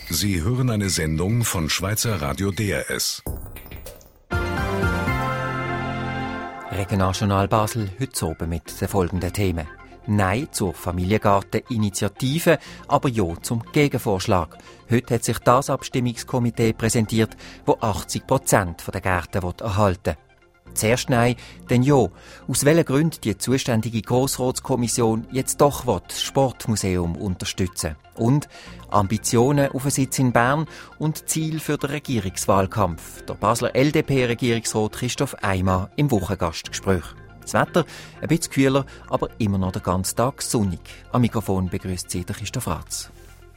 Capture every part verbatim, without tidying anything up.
Sie hören eine Sendung von Schweizer Radio D R S. Regionaljournal Basel, heute oben mit den folgenden Themen. Nein zur Familiengarten-Initiative, aber ja zum Gegenvorschlag. Heute hat sich das Abstimmungskomitee präsentiert, das achtzig Prozent der Gärten erhalten will. Zuerst Nein, dann Ja. Aus welchen Gründen die zuständige Grossratskommission jetzt doch das Sportmuseum unterstützen will. Und Ambitionen auf einen Sitz in Bern und Ziel für den Regierungswahlkampf. Der Basler L D P-Regierungsrat Christoph Eimer im Wochengastgespräch. Das Wetter ein bisschen kühler, aber immer noch den ganzen Tag sonnig. Am Mikrofon begrüßt Sie Christoph Ratz.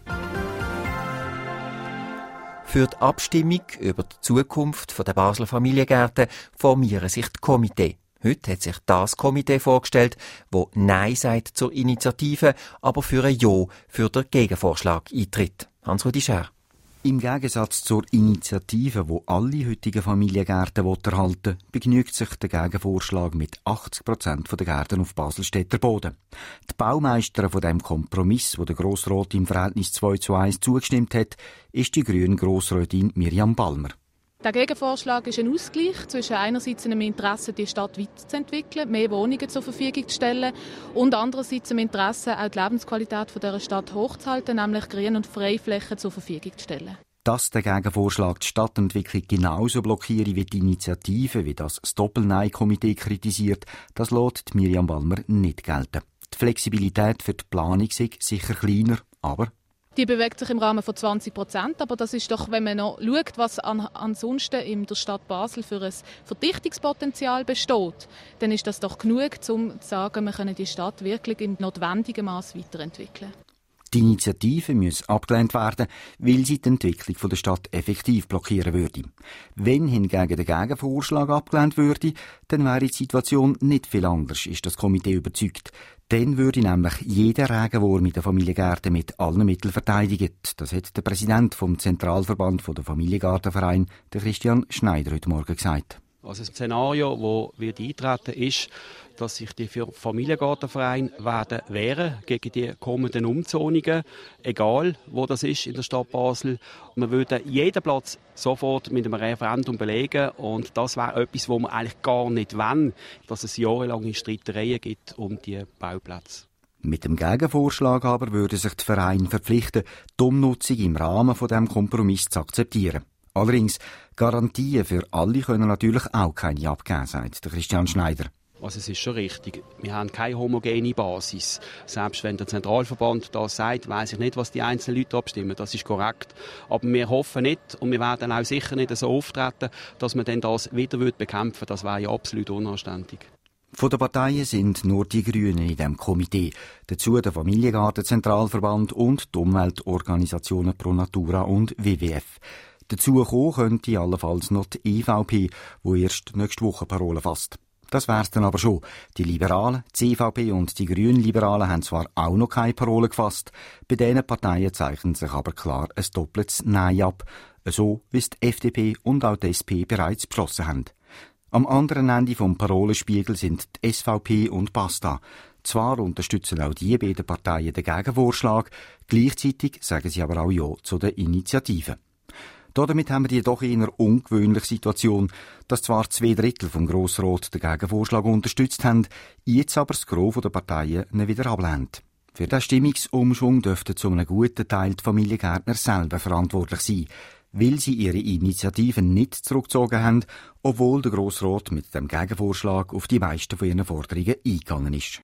Für die Abstimmung über die Zukunft der Basler Familiengärten formieren sich die Komitee. Heute hat sich das Komitee vorgestellt, das Nein sagt zur Initiative, aber für ein Ja für den Gegenvorschlag eintritt. Hans-Rudi Schär. Im Gegensatz zur Initiative, wo alle heutigen Familiengärten erhalten will, begnügt sich der Gegenvorschlag mit achtzig Prozent der Gärten auf Baselstädter Boden. Die Baumeisterin von dem Kompromiss, wo der Grossrat im Verhältnis zwei zu eins zugestimmt hat, ist die grüne Grossrätin Mirjam Balmer. Der Gegenvorschlag ist ein Ausgleich zwischen einerseits einem Interesse, die Stadt weiterzuentwickeln, mehr Wohnungen zur Verfügung zu stellen und andererseits einem Interesse, auch die Lebensqualität dieser Stadt hochzuhalten, nämlich Grün- und Freiflächen zur Verfügung zu stellen. Dass der Gegenvorschlag die Stadtentwicklung genauso blockieren wie die Initiative, wie das das Doppel-Nein-Komitee kritisiert, das lässt Mirjam Balmer nicht gelten. Die Flexibilität für die Planung ist sicher kleiner, aber die bewegt sich im Rahmen von zwanzig Prozent, aber das ist doch, wenn man noch schaut, was an, ansonsten in der Stadt Basel für ein Verdichtungspotenzial besteht, dann ist das doch genug, um zu sagen, wir können die Stadt wirklich im notwendigen Maß weiterentwickeln. Die Initiative muss abgelehnt werden, weil sie die Entwicklung der Stadt effektiv blockieren würde. Wenn hingegen der Gegenvorschlag abgelehnt würde, dann wäre die Situation nicht viel anders, ist das Komitee überzeugt. Dann würde nämlich jeder Regenwurm mit den Familiengärten mit allen Mitteln verteidigt. Das hat der Präsident vom Zentralverband der Familiengartenverein, der Christian Schneider, heute Morgen gesagt. Also ein Szenario, das wird eintreten, ist, dass sich die Familiengartenvereine werden wehren gegen die kommenden Umzonungen, egal wo das ist in der Stadt Basel. Wir würden jeden Platz sofort mit einem Referendum belegen und das wäre etwas, wo wir eigentlich gar nicht wollen, dass es jahrelange Streitereien gibt um die Bauplätze. Mit dem Gegenvorschlag aber würde sich der Verein verpflichten, die Umnutzung im Rahmen von diesem Kompromiss zu akzeptieren. Allerdings, Garantien für alle können natürlich auch keine abgeben, sagt Christian Schneider. Also es ist schon richtig. Wir haben keine homogene Basis. Selbst wenn der Zentralverband das sagt, weiss ich nicht, was die einzelnen Leute abstimmen. Das ist korrekt. Aber wir hoffen nicht und wir werden auch sicher nicht so auftreten, dass man dann das wieder bekämpfen würde. Das wäre ja absolut unanständig. Von den Parteien sind nur die Grünen in diesem Komitee. Dazu der Familiengarten-Zentralverband und die Umweltorganisationen Pro Natura und W W F. Dazu kommen könnte allenfalls noch die E V P, die erst nächste Woche Parolen fasst. Das wär's dann aber schon. Die Liberalen, die C V P und die Grünliberalen haben zwar auch noch keine Parolen gefasst, bei diesen Parteien zeichnet sich aber klar ein doppeltes Nein ab, so wie es die F D P und auch die S P bereits beschlossen haben. Am anderen Ende vom Parolenspiegel sind die S V P und Basta. Zwar unterstützen auch die beiden Parteien den Gegenvorschlag, gleichzeitig sagen sie aber auch Ja zu der Initiative. Damit haben wir die doch eher ungewöhnliche Situation, dass zwar zwei Drittel vom Grossrat den Gegenvorschlag unterstützt haben, jetzt aber das Gros der Parteien ihn wieder ablehnt. Für diesen Stimmungsumschwung dürften zu einem guten Teil die Familiengärtner selber verantwortlich sein, weil sie ihre Initiativen nicht zurückgezogen haben, obwohl der Grossrat mit dem Gegenvorschlag auf die meisten von ihren Forderungen eingegangen ist.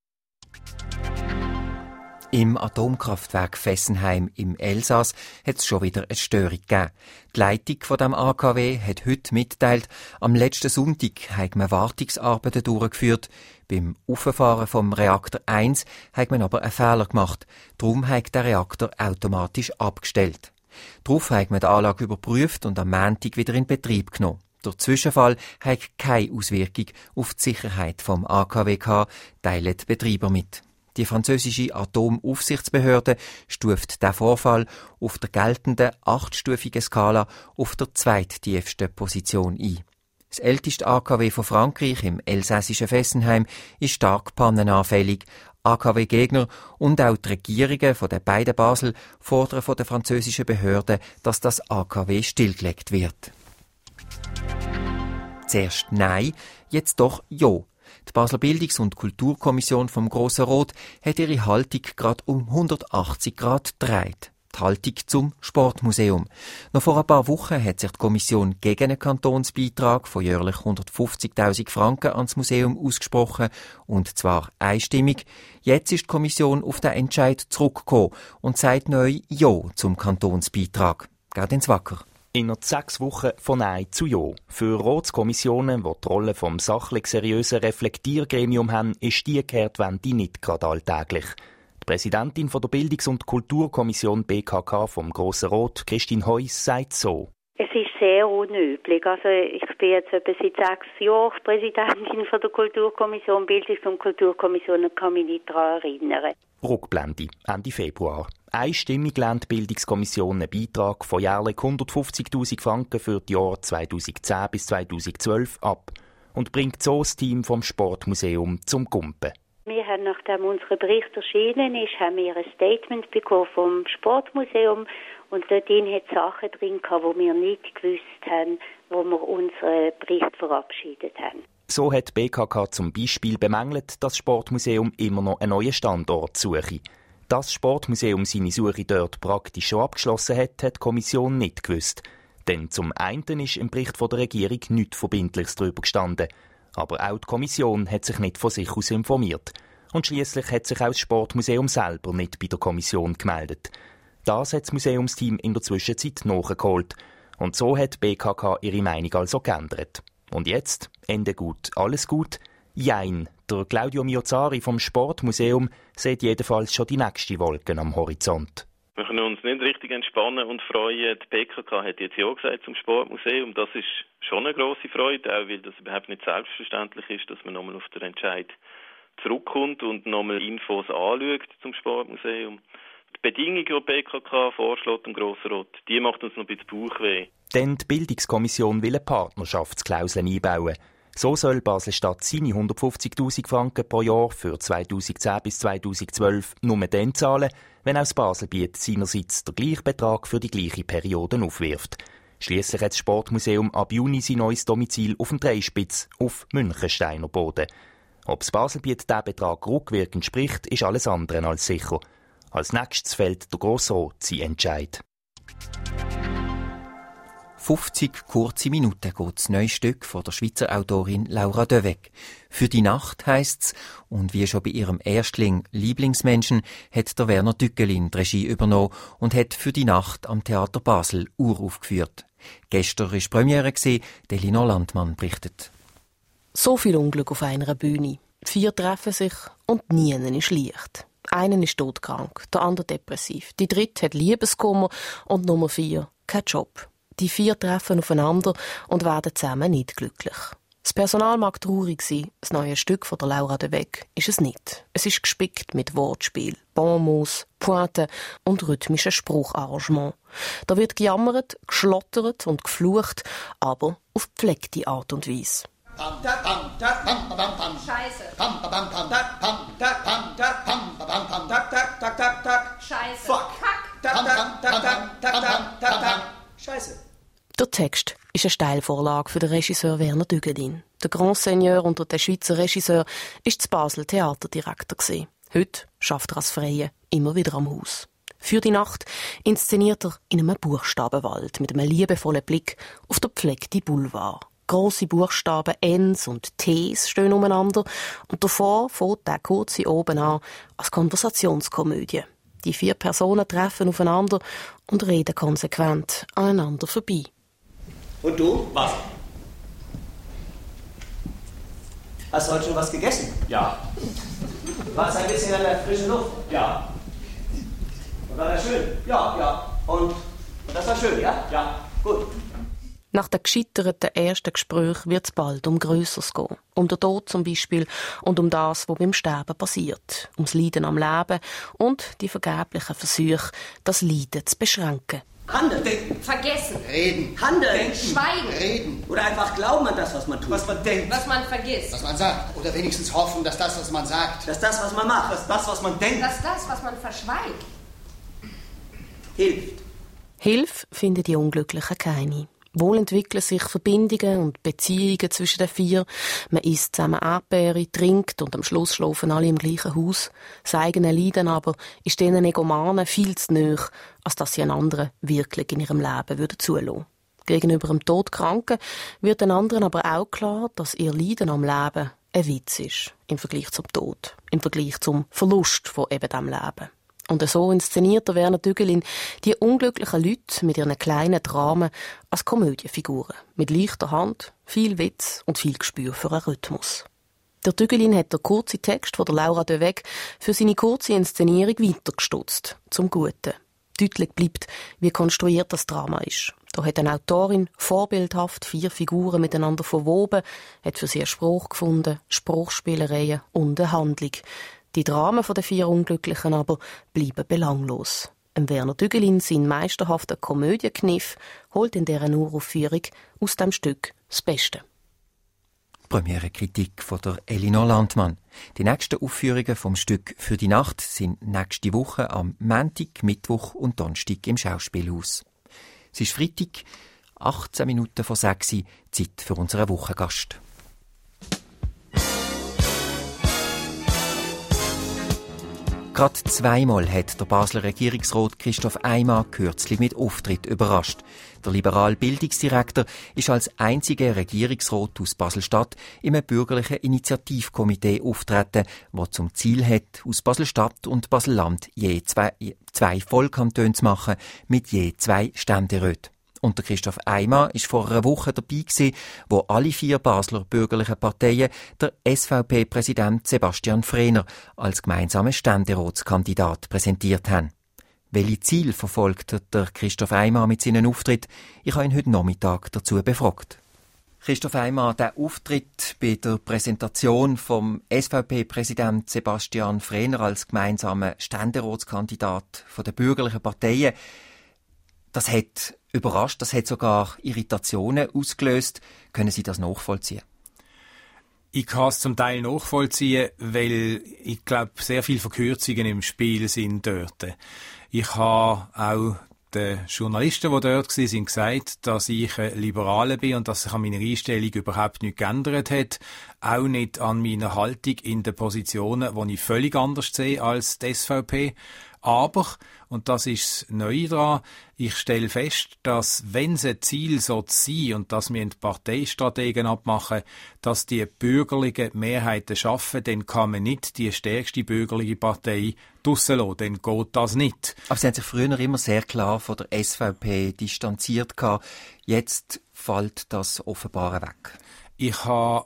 Im Atomkraftwerk Fessenheim im Elsass hat es schon wieder eine Störung gegeben. Die Leitung von dem A K W hat heute mitgeteilt, am letzten Sonntag hat man Wartungsarbeiten durchgeführt. Beim Auffahren vom Reaktor eins hat man aber einen Fehler gemacht. Darum hat der Reaktor automatisch abgestellt. Darauf hat man die Anlage überprüft und am Montag wieder in Betrieb genommen. Der Zwischenfall hat keine Auswirkung auf die Sicherheit vom A K W gehabt, teilen die Betreiber mit. Die französische Atomaufsichtsbehörde stuft den Vorfall auf der geltenden achtstufigen Skala auf der zweittiefsten Position ein. Das älteste A K W von Frankreich im elsässischen Fessenheim ist stark pannenanfällig. A K W-Gegner und auch die Regierungen von den beiden Basel fordern von den französischen Behörden, dass das A K W stillgelegt wird. Zuerst Nein, jetzt doch Ja. Die Basler Bildungs- und Kulturkommission vom Grossen Rot hat ihre Haltung gerade um hundertachtzig Grad gedreht. Die Haltung zum Sportmuseum. Noch vor ein paar Wochen hat sich die Kommission gegen einen Kantonsbeitrag von jährlich hundertfünfzigtausend Franken ans Museum ausgesprochen, und zwar einstimmig. Jetzt ist die Kommission auf den Entscheid zurückgekommen und sagt neu Ja zum Kantonsbeitrag. Geht ins Wacker. Innerhalb sechs Wochen von Nein zu Ja. Für Ratskommissionen, die die Rolle vom sachlich seriösen Reflektiergremium haben, ist die Kehrtwende nicht gerade alltäglich. Die Präsidentin der Bildungs- und Kulturkommission B K K vom Grossen Rot, Christine Heuss, sagt so: Es ist sehr unüblich. Also ich bin jetzt etwa seit sechs Jahren Präsidentin von der Kulturkommission, Bildungs- und Kulturkommission, und kann mich nicht daran erinnern. Rückblende, Ende Februar. Einstimmig lehnt die Bildungskommission einen Beitrag von jährlich hundertfünfzigtausend Franken für die Jahre zweitausendzehn bis zweitausendzwölf ab und bringt so das Team vom Sportmuseum zum Gumpen. Wir haben, nachdem unser Bericht erschienen ist, haben wir ein Statement bekommen vom Sportmuseum, und dort hat es Sachen drin gehabt, die wir nicht gewusst haben, wo wir unseren Bericht verabschiedet haben. So hat die B K K zum Beispiel bemängelt, dass das Sportmuseum immer noch einen neuen Standort suche. Dass das Sportmuseum seine Suche dort praktisch schon abgeschlossen hat, hat die Kommission nicht gewusst. Denn zum einen ist im Bericht der Regierung nichts Verbindliches darüber gestanden. Aber auch die Kommission hat sich nicht von sich aus informiert. Und schliesslich hat sich auch das Sportmuseum selber nicht bei der Kommission gemeldet. Das hat das Museumsteam in der Zwischenzeit nachgeholt. Und so hat die B K K ihre Meinung also geändert. Und jetzt, Ende gut, alles gut? Jein, der Claudio Miozari vom Sportmuseum sieht jedenfalls schon die nächste Wolke am Horizont. Wir können uns nicht richtig entspannen und freuen. Die B K K hat jetzt Ja gesagt zum Sportmuseum. Das ist schon eine grosse Freude, auch weil das überhaupt nicht selbstverständlich ist, dass man nochmal auf den Entscheid zurückkommt und nochmal Infos anschaut zum Sportmuseum. Die Bedingungen, die die B K K vorschlägt im Grossen Rat, die macht uns noch ein bisschen Bauchweh. Denn die Bildungskommission will eine Partnerschaftsklausel einbauen. So soll Basel-Stadt seine hundertfünfzigtausend Franken pro Jahr für zweitausendzehn bis zweitausendzwölf nur dann zahlen, wenn auch das Baselbiet seinerseits den gleichen Betrag für die gleiche Periode aufwirft. Schliesslich hat das Sportmuseum ab Juni sein neues Domizil auf dem Dreispitz auf Münchensteiner Boden. Ob das Baselbiet diesen Betrag rückwirkend spricht, ist alles andere als sicher. Als nächstes fällt der Grosse Rat sein Entscheid. fünfzig kurze Minuten geht das neue Stück von der Schweizer Autorin Laura Döweg. Für die Nacht heisst's, und wie schon bei ihrem Erstling Lieblingsmenschen hat der Werner Dückelin die Regie übernommen und hat für die Nacht am Theater Basel uraufgeführt. Gestern war Premiere, Elinor Landmann berichtet. So viel Unglück auf einer Bühne. Vier treffen sich und niemand ist leicht. Einer ist todkrank, der andere depressiv, die dritte hat Liebeskummer und Nummer vier kein Job. Die vier treffen aufeinander und werden zusammen nicht glücklich. Das Personal mag traurig sein, das neue Stück von der Laura Döweg ist es nicht. Es ist gespickt mit Wortspiel, Bonmots, Pointen und rhythmischen Sprucharrangements. Da wird gejammert, geschlottert und geflucht, aber auf gepflegte Art und Weise. Scheiße. Scheiße. Fuck. Scheiße. Der Text ist eine Steilvorlage für den Regisseur Werner Dückelin. Der Grand Seigneur unter den Schweizer Regisseur ist zu Basel Theaterdirektor gewesen. Heute schafft er als Freie immer wieder am Haus. Für die Nacht inszeniert er in einem Buchstabenwald mit einem liebevollen Blick auf den gepflegten Boulevard. Grosse Buchstaben N's und T's stehen umeinander und davor fängt der kurze oben an als Konversationskomödie. Die vier Personen treffen aufeinander und reden konsequent aneinander vorbei. Und du? Was? Hast du heute schon was gegessen? Ja. Warst ein bisschen an der frischen Luft? Ja. Und war das schön? Ja, ja. Und, und das war schön, ja? Ja. Gut. Nach dem gescheiterten ersten Gespräch wird es bald um Grösseres gehen. Um den Tod zum Beispiel und um das, was beim Sterben passiert. Ums Leiden am Leben und die vergeblichen Versuche, das Leiden zu beschränken. Handeln. Denken. Vergessen. Reden. Handeln. Denken. Schweigen. Reden. Oder einfach glauben an das, was man tut. Was man denkt. Was man vergisst. Was man sagt. Oder wenigstens hoffen, dass das, was man sagt. Dass das, was man macht. Dass das, was man denkt. Dass das, was man verschweigt. Hilft. Hilfe finden die Unglücklichen keine. Wohl entwickeln sich Verbindungen und Beziehungen zwischen den vier. Man isst zusammen Erdbeere, trinkt und am Schluss schlafen alle im gleichen Haus. Das eigene Leiden aber ist diesen Egomanen viel zu nahe, als dass sie einen anderen wirklich in ihrem Leben würden zulassen. Gegenüber dem Todkranken wird den anderen aber auch klar, dass ihr Leiden am Leben ein Witz ist im Vergleich zum Tod, im Vergleich zum Verlust von eben diesem Leben. Und so inszeniert der Werner Dügelin die unglücklichen Leute mit ihren kleinen Dramen als Komödienfiguren. Mit leichter Hand, viel Witz und viel Gespür für einen Rhythmus. Der Dügelin hat den kurzen Text von der Laura de Weg für seine kurze Inszenierung weitergestutzt, zum Guten. Deutlich bleibt, wie konstruiert das Drama ist. Da hat eine Autorin vorbildhaft vier Figuren miteinander verwoben, hat für sie einen Spruch gefunden, Spruchspielereien und eine Handlung. Die Dramen der vier Unglücklichen aber bleiben belanglos. Im Werner Dügelin sein meisterhafter Komödienkniff holt in dieser Uraufführung aus dem Stück das Beste. Premiere-Kritik von der Elinor Landmann. Die nächsten Aufführungen vom Stück «Für die Nacht» sind nächste Woche am Montag, Mittwoch und Donnerstag im Schauspielhaus. Es ist Freitag, achtzehn Minuten vor sechs, Zeit für unseren Wochengast. Gerade zweimal hat der Basler Regierungsrat Christoph Eymann kürzlich mit Auftritt überrascht. Der liberale Bildungsdirektor ist als einziger Regierungsrat aus Basel-Stadt in einem bürgerlichen Initiativkomitee auftreten, das zum Ziel hat, aus Basel-Stadt und Basel-Land je zwei, zwei Vollkantone zu machen, mit je zwei Ständeräten. Und der Christoph Eymann war vor einer Woche dabei gewesen, wo alle vier Basler bürgerlichen Parteien der S V P-Präsident Sebastian Frehner als gemeinsamen Ständeratskandidat präsentiert haben. Welche Ziele verfolgt der Christoph Eymann mit seinen Auftritt? Ich habe ihn heute Nachmittag dazu befragt. Christoph Eymann, der Auftritt bei der Präsentation vom S V P-Präsident Sebastian Frehner als gemeinsamen Ständeratskandidat der bürgerlichen Parteien, das hat überrascht, das hat sogar Irritationen ausgelöst. Können Sie das nachvollziehen? Ich kann es zum Teil nachvollziehen, weil ich glaube, sehr viele Verkürzungen im Spiel sind dort. Ich habe auch den Journalisten, die dort waren, gesagt, dass ich ein Liberaler bin und dass sich an meiner Einstellung überhaupt nichts geändert hat. Auch nicht an meiner Haltung in den Positionen, die ich völlig anders sehe als die S V P. Aber, und das ist das Neue daran, ich stelle fest, dass, wenn es ein Ziel so sein und dass wir die Parteistrategen abmachen, dass die bürgerlichen Mehrheiten schaffen, dann kann man nicht die stärkste bürgerliche Partei draussen lassen. Dann geht das nicht. Aber Sie haben sich früher immer sehr klar von der S V P distanziert gehabt. Jetzt fällt das offenbar weg. Ich habe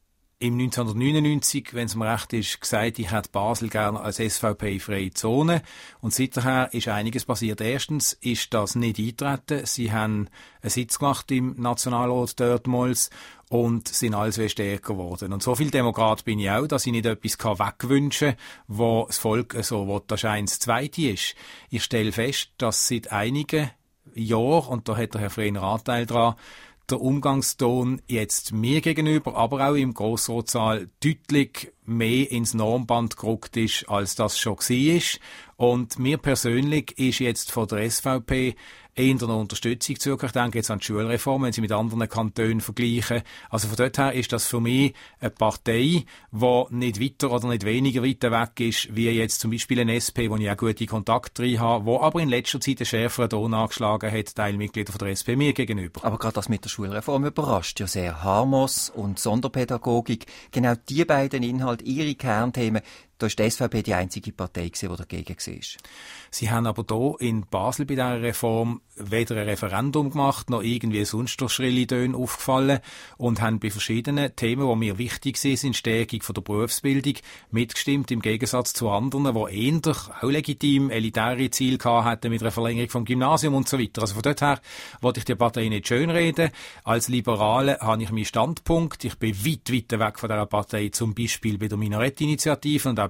im neunzehnhundertneunundneunzig, wenn es mir recht ist, gesagt, ich hätte Basel gerne als S V P-freie Zone. Und seither ist einiges passiert. Erstens ist das nicht eingetreten. Sie haben einen Sitz gemacht im Nationalrat dortmals und sind alles wie stärker geworden. Und so viel Demokrat bin ich auch, dass ich nicht etwas wegwünschen kann, wo das Volk so will, dass eins Zweite ist. Ich stelle fest, dass seit einigen Jahren, und da hat der Herr Frehner Anteil dran, der Umgangston jetzt mir gegenüber, aber auch im Grossratssaal deutlich mehr ins Normband gerückt ist, als das schon war. Und mir persönlich ist jetzt von der S V P eher eine Unterstützung zugehört. Ich denke jetzt an die Schulreform, wenn Sie mit anderen Kantonen vergleichen. Also von dort her ist das für mich eine Partei, die nicht weiter oder nicht weniger weit weg ist, wie jetzt zum Beispiel ein S P, wo ich auch gute Kontakte drin habe, wo aber in letzter Zeit einen schärferen Ton angeschlagen hat, Teilmitglieder von der S P mir gegenüber. Aber gerade das mit der Schulreform überrascht ja sehr. Harmos und Sonderpädagogik, genau die beiden Inhalte, ihre Kernthemen, da war die S V P die einzige Partei, die dagegen war. Sie haben aber hier in Basel bei dieser Reform weder ein Referendum gemacht, noch irgendwie sonst durch schrille Töne aufgefallen und haben bei verschiedenen Themen, die mir wichtig sind, Stärkung von der Berufsbildung, mitgestimmt, im Gegensatz zu anderen, die eher auch legitim elitäre Ziele hatten mit einer Verlängerung vom Gymnasium und so weiter. Also von dort her wollte ich die Partei nicht schönreden. Als Liberale habe ich meinen Standpunkt. Ich bin weit, weit weg von dieser Partei, zum Beispiel bei der Minarettinitiative und auch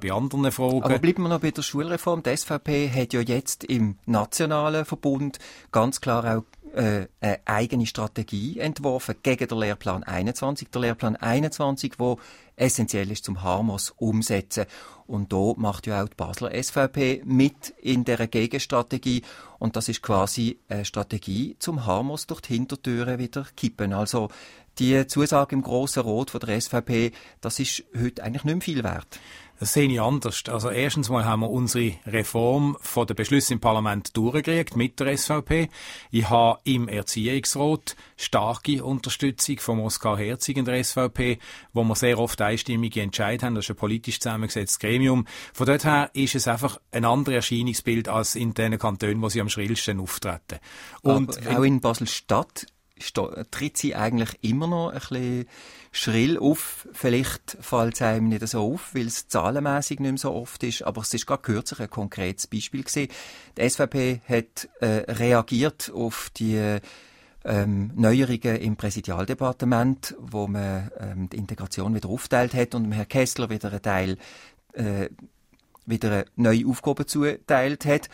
bei anderen Fragen. Aber bleiben wir noch bei der Schulreform. Die S V P hat ja jetzt im nationalen Verbund ganz klar auch äh, eine eigene Strategie entworfen gegen den Lehrplan einundzwanzig. Der Lehrplan einundzwanzig, der essentiell ist zum Harmos umsetzen. Und da macht ja auch die Basler S V P mit in dieser Gegenstrategie. Und das ist quasi eine Strategie zum Harmos durch die Hintertüre wieder kippen. Also die Zusage im Grossen Rot von der S V P, das ist heute eigentlich nicht mehr viel wert. Das sehe ich anders. Also erstens mal haben wir unsere Reform von den Beschlüssen im Parlament durchgekriegt mit der S V P. Ich habe im Erziehungsrat starke Unterstützung von Oskar Herzig in der S V P, wo wir sehr oft einstimmige Entscheid haben. Das ist ein politisch zusammengesetztes Gremium. Von dort her ist es einfach ein anderes Erscheinungsbild als in den Kantonen, wo sie am schrillsten auftreten. Und Aber auch in Basel-Stadt tritt sie eigentlich immer noch ein bisschen schrill auf. Vielleicht fällt es einem nicht so auf, weil es zahlenmässig nicht mehr so oft ist. Aber es ist gerade kürzlich ein konkretes Beispiel gewesen. Die S V P hat äh, reagiert auf die ähm, Neuerungen im Präsidialdepartement, wo man ähm, die Integration wieder aufteilt hat und Herrn Kessler wieder einen Teil, äh, wieder eine neue Aufgabe zuteilt hat.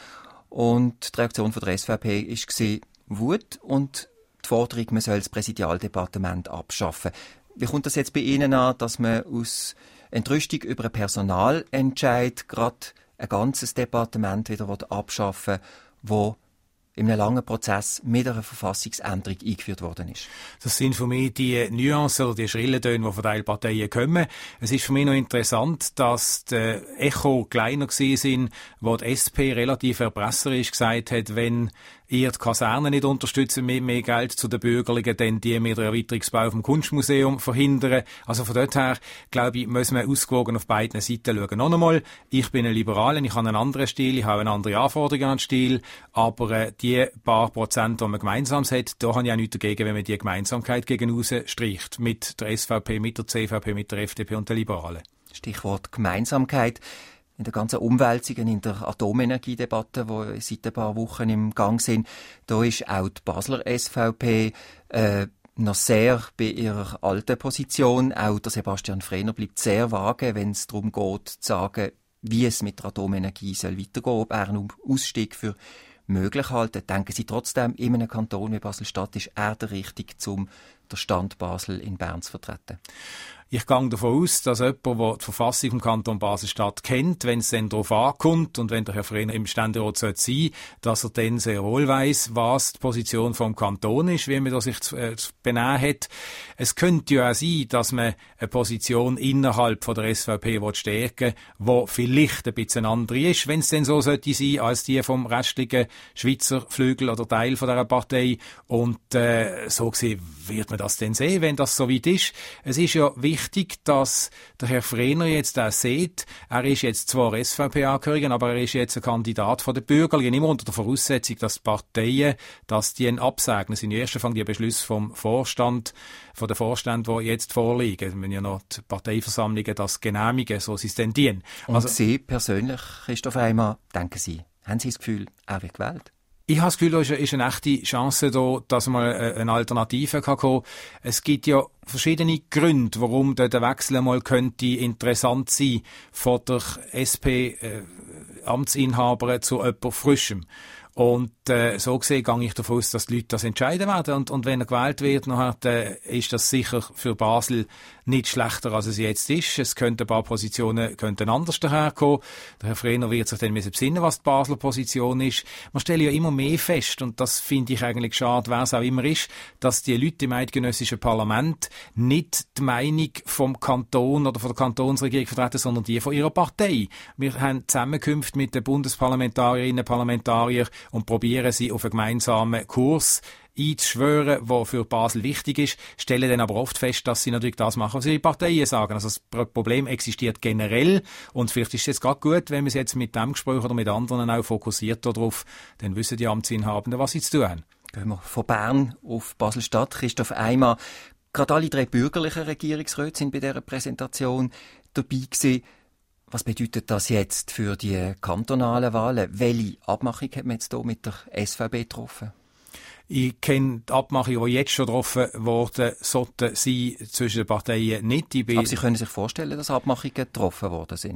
Und die Reaktion von der S V P war Wut und die Forderung, man soll das Präsidialdepartement abschaffen. Wie kommt das jetzt bei Ihnen an, dass man aus Entrüstung über einen Personalentscheid gerade ein ganzes Departement wieder abschaffen will, wo in einem langen Prozess mit einer Verfassungsänderung eingeführt worden ist? Das sind für mich die Nuancen oder die schrillen Töne, die von Teilparteien kommen. Es ist für mich noch interessant, dass die Echo kleiner gewesen sind, wo die S P relativ erpresserisch gesagt hat, wenn ihr die Kaserne nicht unterstützen mit mehr Geld zu den Bürgerlichen, dann die mit der Erweiterungsbau vom Kunstmuseum verhindern. Also von dort her, glaube ich, müssen wir ausgewogen auf beiden Seiten schauen. Noch einmal, ich bin ein Liberaler, ich habe einen anderen Stil, ich habe eine andere Anforderung an den Stil, aber äh, die paar Prozent, die man gemeinsam hat, da habe ich auch nichts dagegen, wenn man die Gemeinsamkeit gegen raus streicht. Mit der S V P, mit der C V P, mit der F D P und den Liberalen. Stichwort Gemeinsamkeit. In der ganzen Umwälzungen in der Atomenergiedebatte, die seit ein paar Wochen im Gang sind, da ist auch die Basler S V P äh, noch sehr bei ihrer alten Position. Auch der Sebastian Frehner bleibt sehr vage, wenn es darum geht, zu sagen, wie es mit der Atomenergie soll weitergehen, ob er einen Ausstieg für möglich halten. Denken Sie trotzdem, in einem Kanton wie Basel-Stadt ist er der Richtige, um den Stand Basel in Bern zu vertreten? Ich gehe davon aus, dass jemand, der die Verfassung im Kanton Basel-Stadt kennt, wenn es dann darauf ankommt und wenn der Herr Frehner im Ständerat sein sollte, dass er dann sehr wohl weiss, was die Position vom Kanton ist, wie man das sich zu, äh, zu benehmen hat. Es könnte ja auch sein, dass man eine Position innerhalb von der S V P stärken will, die vielleicht ein bisschen andere ist, wenn es dann so sollte sein, als die vom restlichen Schweizer Flügel oder Teil von dieser Partei. Und äh, so gesehen wird man das dann sehen, wenn das soweit ist. Es ist ja wichtig, Wichtig, dass der Herr Frehner jetzt auch sieht, er ist jetzt zwar S V P-Angehöriger, aber er ist jetzt ein Kandidat von den Bürgerlichen, immer unter der Voraussetzung, dass die Parteien, dass die ihn absegnen. Das sind im ersten Fall die Beschlüsse vom Vorstand, von den Vorständen, die jetzt vorliegen. Wenn ja noch die Parteiversammlungen das genehmigen, so sie es denn dienen. Und also, Sie persönlich, Christoph Eimer, denken Sie, haben Sie das Gefühl, er wird gewählt? Ich habe das Gefühl, da ist eine echte Chance da, dass mal eine Alternative kommen kann. Es gibt ja verschiedene Gründe, warum der Wechsel mal könnte interessant sein von der S P-Amtsinhaberin äh, zu jemand Frischem. Und äh, so gesehen gehe ich davon aus, dass die Leute das entscheiden werden. Und, und wenn er gewählt wird, nachher, äh, ist das sicher für Basel nicht schlechter, als es jetzt ist. Es könnten ein paar Positionen könnten anders daherkommen. Der Herr Frehner wird sich dann müssen besinnen, was die Basler Position ist. Man stellt ja immer mehr fest, und das finde ich eigentlich schade, wer es auch immer ist, dass die Leute im eidgenössischen Parlament nicht die Meinung vom Kanton oder von der Kantonsregierung vertreten, sondern die von ihrer Partei. Wir haben Zusammenkünfte mit den Bundesparlamentarierinnen und Parlamentariern und probieren sie auf einen gemeinsamen Kurs einzuschwören, der für Basel wichtig ist, stellen dann aber oft fest, dass sie natürlich das machen, was ihre Parteien sagen. Also das Problem existiert generell und vielleicht ist es jetzt gerade gut, wenn wir es jetzt mit dem Gespräch oder mit anderen auch fokussiert darauf, dann wissen die Amtsinhabenden, was sie zu tun haben. Gehen wir von Bern auf Basel-Stadt. Christoph Eimer, gerade alle drei bürgerlichen Regierungsräte sind bei dieser Präsentation dabei gewesen. Was bedeutet das jetzt für die kantonalen Wahlen? Welche Abmachung hat man jetzt hier mit der S V B getroffen? Ich kenne die Abmachungen, die jetzt schon getroffen worden sollten sein zwischen den Parteien nicht. Ich bin Aber Sie können sich vorstellen, dass Abmachungen getroffen worden sind?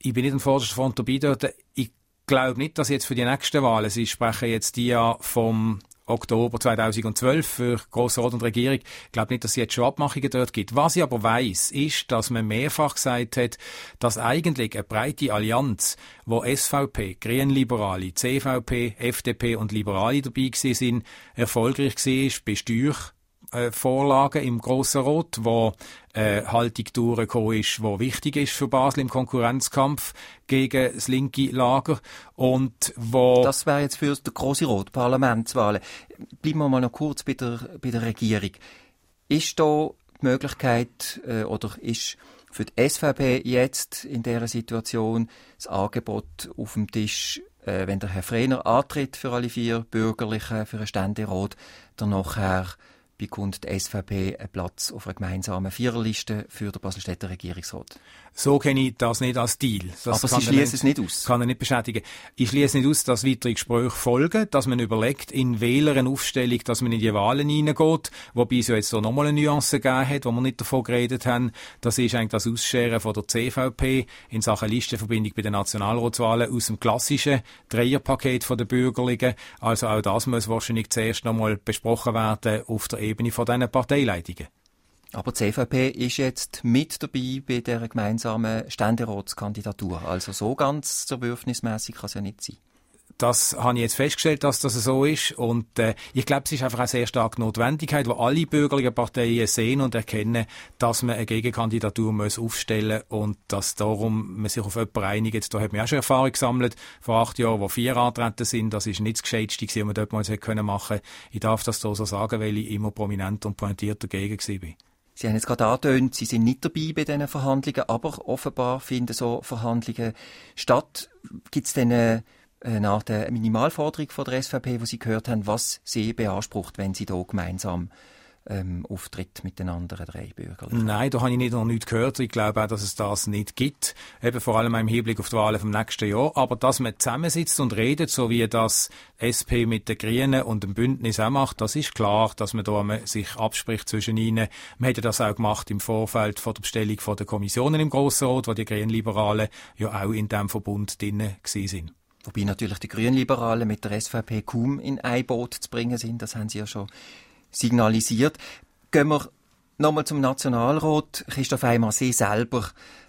ich bin nicht an vorderster Front dabei dort. Ich glaube nicht, dass jetzt für die nächsten Wahlen, Sie sprechen jetzt die ja vom Oktober zweitausendzwölf für Grossrat und Regierung. Ich glaube nicht, dass es jetzt schon Abmachungen dort gibt. Was ich aber weiss, ist, dass man mehrfach gesagt hat, dass eigentlich eine breite Allianz, wo S V P, Grünliberale, C V P, F D P und Liberale dabei gewesen sind, erfolgreich war bei Steuervorlagen im Grossen Rat, wo äh, Haltung durchgekommen ist, die wichtig ist für Basel im Konkurrenzkampf gegen das linke Lager. Und wo das wäre jetzt für den Grossen Rat, Parlamentswahlen. Bleiben wir mal noch kurz bei der, bei der Regierung. Ist da die Möglichkeit äh, oder ist für die S V P jetzt in dieser Situation das Angebot auf dem Tisch, äh, wenn der Herr Frehner antritt für alle vier Bürgerlichen, für einen Ständerat, dann nachher bekommt die S V P einen Platz auf einer gemeinsamen Viererliste für den Baselstädter Regierungsrat? So kenne ich das nicht als Deal. Das Aber Sie schließen es nicht aus? Kann er nicht bestätigen. Ich schließe nicht aus, dass weitere Gespräche folgen, dass man überlegt, in welcher Aufstellung, dass man in die Wahlen hineingeht, wobei es ja jetzt so nochmal eine Nuance gegeben hat, wo wir nicht davon geredet haben. Das ist eigentlich das Ausscheren von der C V P in Sachen Listenverbindung bei den Nationalratswahlen aus dem klassischen Dreierpaket von den Bürgerlichen. Also auch das muss wahrscheinlich zuerst nochmal besprochen werden auf der Ebene von diesen Parteileitungen. Aber die C V P ist jetzt mit dabei bei dieser gemeinsamen Ständeratskandidatur. Also so ganz zerwürfnismässig kann es ja nicht sein. Das habe ich jetzt festgestellt, dass das so ist. Und äh, ich glaube, es ist einfach eine sehr starke Notwendigkeit, wo alle bürgerlichen Parteien sehen und erkennen, dass man eine Gegenkandidatur muss aufstellen muss und dass darum man sich auf jemanden einigt. Da hat man auch schon Erfahrung gesammelt, vor acht Jahren, wo vier angetreten sind. Das ist nicht das Gescheiteste, was man dort mal machen konnte. Ich darf das hier so sagen, weil ich immer prominent und pointiert dagegen war. Sie haben jetzt gerade angetönt, Sie sind nicht dabei bei diesen Verhandlungen, aber offenbar finden so Verhandlungen statt. Gibt es denn eine, eine Art Minimalforderung von der S V P, wo Sie gehört haben, was sie beansprucht, wenn sie hier gemeinsam ähm, auftritt mit den anderen drei Bürgern? Nein, da habe ich nicht noch nichts gehört. Ich glaube auch, dass es das nicht gibt. Eben vor allem im Hinblick auf die Wahlen vom nächsten Jahr. Aber dass man zusammensitzt und redet, so wie das S P mit den Grünen und dem Bündnis auch macht, das ist klar, dass man da sich abspricht zwischen ihnen. Man hätte das auch gemacht im Vorfeld von der Bestellung von der Kommissionen im Grossen Rat, wo die Grünliberalen ja auch in diesem Verbund drin gewesen sind. Wobei natürlich die Grünliberalen mit der S V P kaum in ein Boot zu bringen sind, das haben sie ja schon signalisiert. Gehen wir nochmal zum Nationalrat. Christoph Heimann, Sie selber,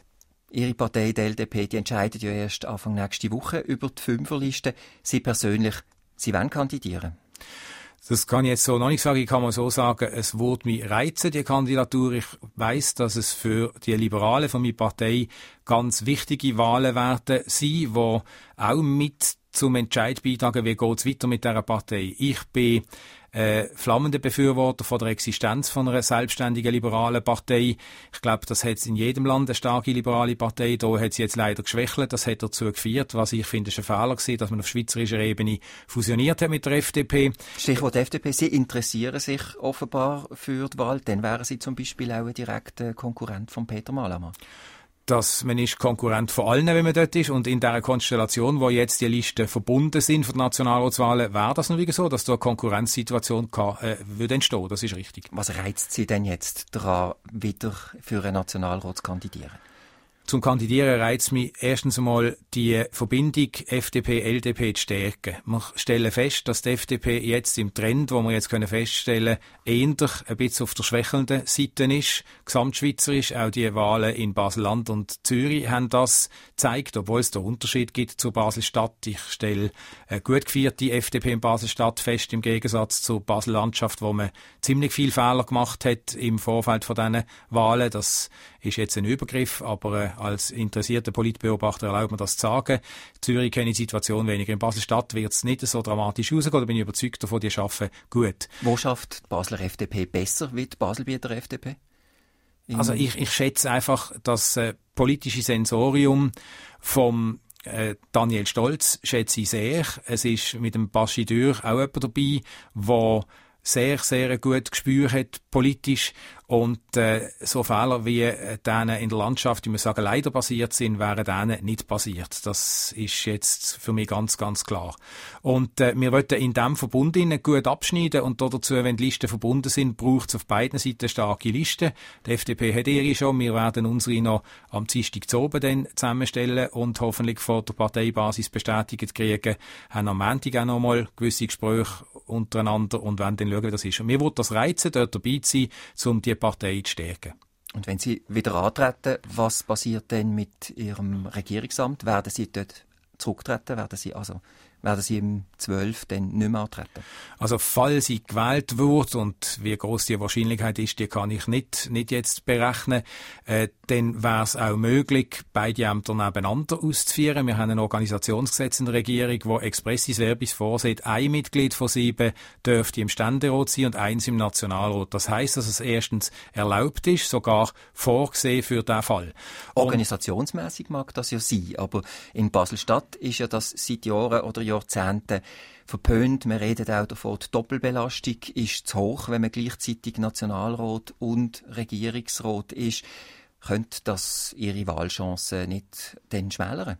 Ihre Partei, die L D P, die entscheidet ja erst Anfang nächste Woche über die Fünferliste. Sie persönlich, Sie wollen kandidieren? Das kann ich jetzt so noch nicht sagen. Ich kann mal so sagen, es würde mich reizen, die Kandidatur. Ich weiss, dass es für die Liberalen von meiner Partei ganz wichtige Wahlen werden sein, die auch mit zum Entscheid beitragen, wie geht es weiter mit dieser Partei. Ich bin äh, flammender Befürworter von der Existenz von einer selbstständigen liberalen Partei. Ich glaube, das hat es in jedem Land eine starke liberale Partei. Da hat sie jetzt leider geschwächelt. Das hat dazu geführt, was ich finde, ist ein Fehler gewesen, dass man auf schweizerischer Ebene fusioniert hat mit der F D P. Stichwort F D P. Sie interessieren sich offenbar für die Wahl. Dann wären Sie zum Beispiel auch ein direkter Konkurrent von Peter Malamann. Dass man ist Konkurrent von allen, wenn man dort ist. Und in dieser Konstellation, wo jetzt die Listen verbunden sind für die Nationalratswahlen, wäre das noch wieder so, dass da eine Konkurrenzsituation kann, äh, würde entstehen. Das ist richtig. Was reizt Sie denn jetzt daran, wieder für einen Nationalrat zu kandidieren? Zum Kandidieren reizt mich erstens einmal die Verbindung F D P L D P zu stärken. Wir stellen fest, dass die F D P jetzt im Trend, wo wir jetzt feststellen können, eher ein bisschen auf der schwächelnden Seite ist. Gesamtschweizerisch, auch die Wahlen in Basel-Land und Zürich haben das gezeigt, obwohl es da Unterschied gibt zu Basel-Stadt. Ich stelle eine gut geführte F D P in Basel-Stadt fest, im Gegensatz zur Basel-Landschaft, wo man ziemlich viele Fehler gemacht hat im Vorfeld von diesen Wahlen. Das ist jetzt ein Übergriff, aber äh, als interessierter Politbeobachter erlaubt man das zu sagen. In Zürich kenne ich die Situation weniger. In Basel-Stadt wird es nicht so dramatisch rausgehen, da bin ich überzeugt davon, die arbeiten gut. Wo schafft die Basler F D P besser wie die Baselbieter F D P? In also ich, ich schätze einfach das äh, politische Sensorium vom äh, Daniel Stolz schätze ich sehr. Es ist mit dem Bastideur auch jemand dabei, der sehr, sehr gut Gespür hat, politisch. Und äh, so Fehler wie äh, denen in der Landschaft, die wir sagen, leider passiert sind, wären denen nicht passiert. Das ist jetzt für mich ganz, ganz klar. Und äh, wir wollen in diesem Verbund gut abschneiden und dazu, wenn die Listen verbunden sind, braucht es auf beiden Seiten starke Listen. Die F D P hat ihre schon, wir werden unsere noch am Dienstag zu oben dann zusammenstellen und hoffentlich von der Parteibasis bestätigt kriegen, haben am Montag auch noch mal gewisse Gespräche untereinander und werden dann schauen, wie das ist. Und mir würde das reizen, dort dabei zu sein, um die Partei zu stärken. Und wenn Sie wieder antreten, was passiert denn mit Ihrem Regierungsamt? Werden Sie dort zurücktreten? Werden Sie also werden Sie im zwölf dann nicht mehr antreten? Also, falls sie gewählt wird, und wie groß die Wahrscheinlichkeit ist, die kann ich nicht, nicht jetzt berechnen, äh, dann wäre es auch möglich, beide Ämter nebeneinander auszuführen. Wir haben ein Organisationsgesetz in der Regierung, das expressis verbis vorsieht, ein Mitglied von sieben dürfte im Ständerat sein und eins im Nationalrat. Das heisst, dass es erstens erlaubt ist, sogar vorgesehen für diesen Fall. Organisationsmäßig mag das ja sein, aber in Basel-Stadt ist ja das seit Jahren oder Jahrzehnten verpönt. Wir reden auch davon, die Doppelbelastung ist zu hoch, wenn man gleichzeitig Nationalrat und Regierungsrat ist. Könnte das Ihre Wahlchancen nicht dann schmälern?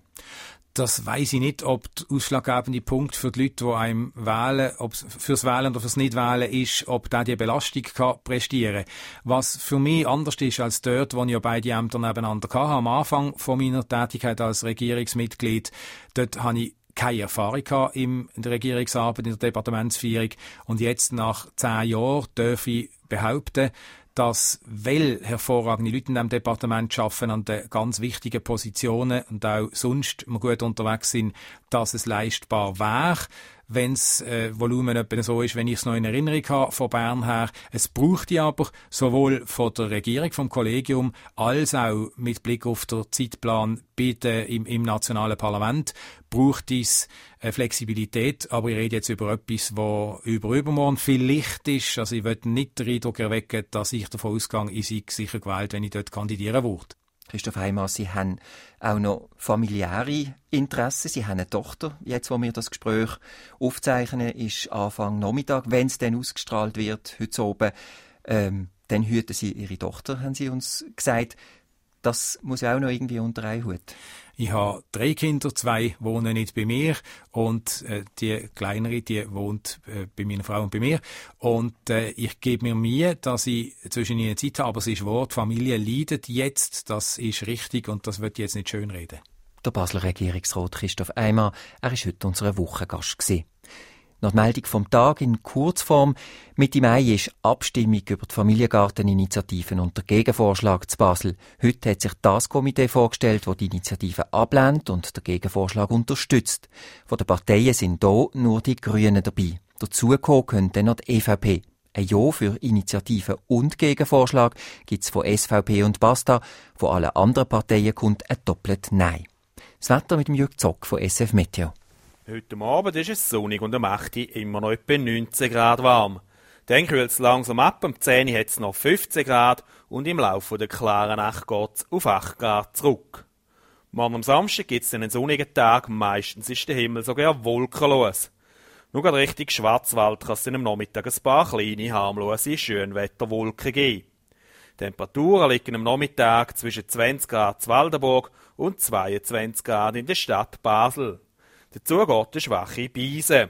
Das weiss ich nicht, ob der ausschlaggebende Punkt für die Leute, die einem wählen, ob es fürs Wählen oder fürs Nicht-Wählen ist, ob da die Belastung kann prestieren kann. Was für mich anders ist als dort, wo ich ja beide Ämter nebeneinander hatte, am Anfang von meiner Tätigkeit als Regierungsmitglied, dort habe ich keine Erfahrung gehabt in der Regierungsarbeit, in der Departementsführung. Und jetzt, nach zehn Jahren, darf ich behaupten, dass, weil hervorragende Leute in diesem Departement arbeiten, an den ganz wichtigen Positionen und auch sonst wir gut unterwegs sind, dass es leistbar wäre, wenn das äh, Volumen etwa so ist, wenn ich es noch in Erinnerung habe, von Bern her. Es braucht die aber sowohl von der Regierung, vom Kollegium, als auch mit Blick auf den Zeitplan bei der, im, im nationalen Parlament, braucht es äh, Flexibilität. Aber ich rede jetzt über etwas, was über übermorgen vielleicht ist. Also ich will nicht den Eindruck erwecken, dass ich davon ausgehe, ich sei sicher gewählt, wenn ich dort kandidieren würde. Christoph Heimann, Sie haben auch noch familiäre Interessen. Sie haben eine Tochter. Jetzt, wo wir das Gespräch aufzeichnen, ist Anfang Nachmittag, wenn es dann ausgestrahlt wird, heute oben, ähm, dann hüten Sie Ihre Tochter, haben Sie uns gesagt. Das muss ja auch noch irgendwie unter einen Hut. Ich habe drei Kinder, zwei wohnen nicht bei mir und äh, die kleinere, die wohnt äh, bei meiner Frau und bei mir. Und äh, ich gebe mir Mühe, dass ich zwischen ihnen Zeit habe, aber es ist wahr, die Familie leidet jetzt, das ist richtig und das wird jetzt nicht schönreden. Der Basler Regierungsrat Christoph Heimann, er war heute unser Wochengast gewesen. Nach der Meldung vom Tag in Kurzform. Mitte Mai ist Abstimmung über die Familiengarteninitiativen und der Gegenvorschlag zu Basel. Heute hat sich das Komitee vorgestellt, das die Initiative ablehnt und den Gegenvorschlag unterstützt. Von den Parteien sind hier nur die Grünen dabei. Dazukommen könnte noch die E V P. Ein Ja für Initiative und Gegenvorschlag gibt es von S V P und Basta. Von allen anderen Parteien kommt ein doppelt Nein. Das Wetter mit dem Jürg Zock von S F Meteo. Heute Abend ist es sonnig und am acht immer noch etwa neunzehn Grad warm. Dann kühlt es langsam ab, am zehn hat es noch fünfzehn Grad und im Laufe der klaren Nacht geht es auf acht Grad zurück. Morgen am Samstag gibt es einen sonnigen Tag, meistens ist der Himmel sogar wolkenlos. Nur gerade Richtung Schwarzwald kann es am Nachmittag ein paar kleine, harmlose Schönwetterwolken geben. Die Temperaturen liegen am Nachmittag zwischen zwanzig Grad zu Waldenburg und zweiundzwanzig Grad in der Stadt Basel. Dazu geht eine schwache Brise.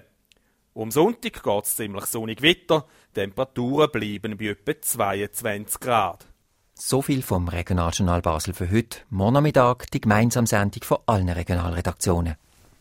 Um Sonntag geht es ziemlich sonnig weiter, die Temperaturen bleiben bei etwa zweiundzwanzig Grad. So viel vom Regionaljournal Basel für heute. Morgen Nachmittag die gemeinsame Sendung von allen Regionalredaktionen.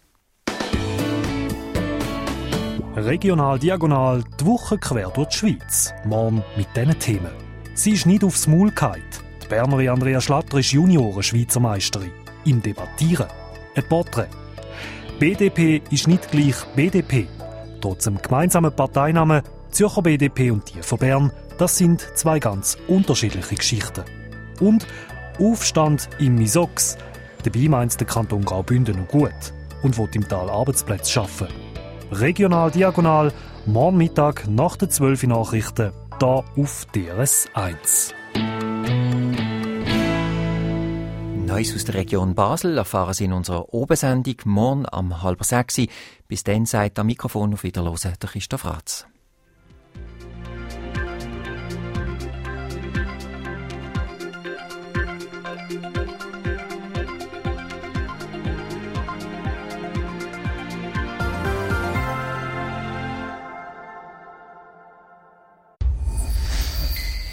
Regional Diagonal, die Woche quer durch die Schweiz. Morgen mit diesen Themen. Sie ist nicht aufs Maul gefallen. Die Bernerin Andrea Schlatter ist Junioren-Schweizer Meisterin. Im Debattieren. Ein Porträt. B D P ist nicht gleich B D P. Trotz dem gemeinsamen Parteinamen Zürcher B D P und die von Bern, das sind zwei ganz unterschiedliche Geschichten. Und Aufstand im Misox. Dabei meint der Kanton Graubünden noch gut und will im Tal Arbeitsplätze schaffen. Regional Diagonal, morgen Mittag nach den zwölf Nachrichten, hier auf D R S eins. Neues aus der Region Basel erfahren Sie in unserer Obersendung morgen am halb sechs. Bis dann sagt am Mikrofon auf Wiederhören der Christoph Ratz.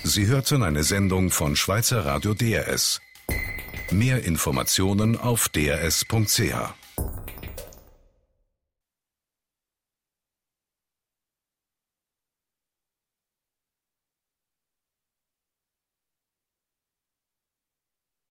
Sie hörten eine Sendung von Schweizer Radio D R S. Mehr Informationen auf d r s punkt c h.